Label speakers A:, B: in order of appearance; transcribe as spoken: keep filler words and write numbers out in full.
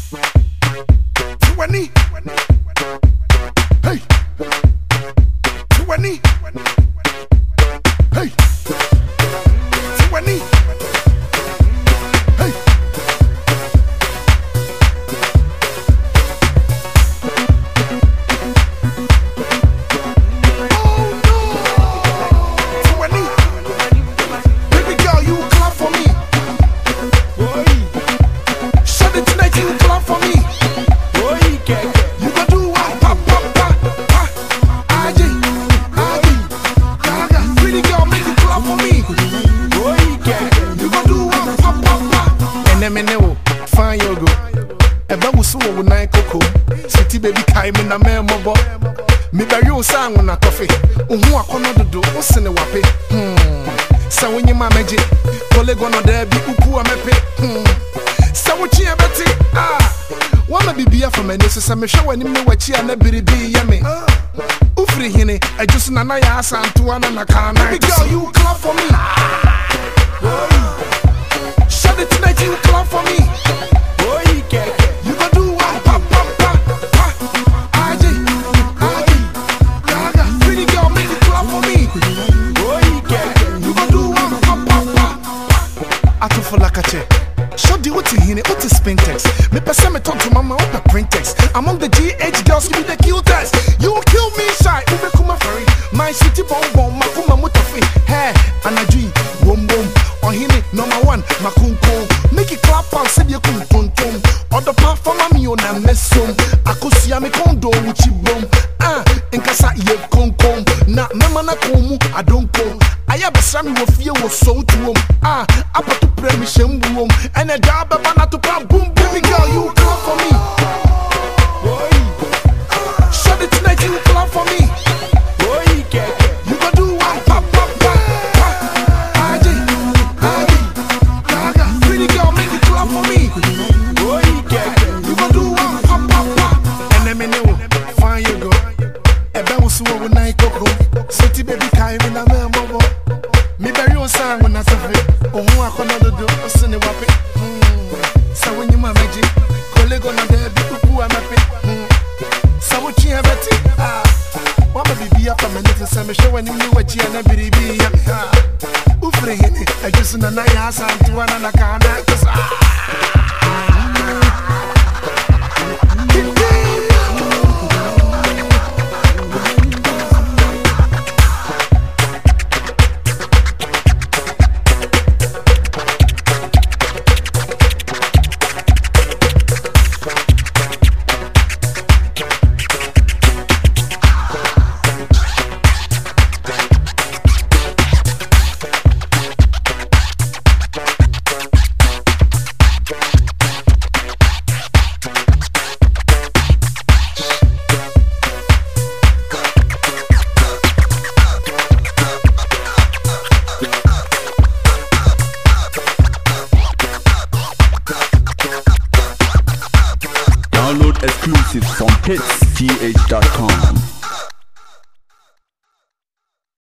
A: twenty. Hey. twenty. Hey. twenty. Hey. Fine yogo, eba wusu wo nine koko. City baby kai me na me mobo. Me bury you sang na coffee. Uhu akono dodo, usene wape. Hmm. Sa wenye ma meje, kolego no there bi upu amepe. Hmm. Sa wuchi abeti. Ah. Wama bibia for me so sa me hwe wani me wachi ana biribi ye me. Ufri hine, ejusu na na ya asanto ana na kana. Baby girl, you clap for me. Shut it tonight, you clap for me. You gon' do one pop pop pop pop. I J, I J, Gaga. Pretty girl, make it clap for me. You gon' do one pop pop pop. I for like a check. Shut the uti hine, uti spintex. Me pese me talk to mama open printex. Among the G H girls, you be the cutest. You will kill me shy, ube kuma ferry. My city bomb bomb, makuma mutafi. Hey, anajui, boom boom. On hine, number one, makunko. Make it clap and say you kun tum tum. Other part for me on a messum. Akusia me kondo uchi boom. Ah, enkasa ye konkom. Na mema na komu, I don't go. Aya besami wo fie wo so to ah, apa to pray me shembu and a job bana to pam boom. Baby girl, you clap for me. Shut it tonight, you clap for me. You gon' do one pop pop pop pop. I J, I J, Gaga. Pretty girl, make it clap for me. You gon' do one pop pop pop. And them in the fine you go. Ebe wusu wo nine koko. City baby kai me na me mobo. Me bury you sang when I suffer. Ohu akono dodo, osene wape. Sa wenye ma meje, kolego na there bi upu amape. Sa wuchi abeti. Ah, wama bibi apa me nete se me show when you wachi ana biribi ya. Ufre hene, ejusu na na ya asantu ana na kana kosa.
B: Download exclusives from hits t h dot com.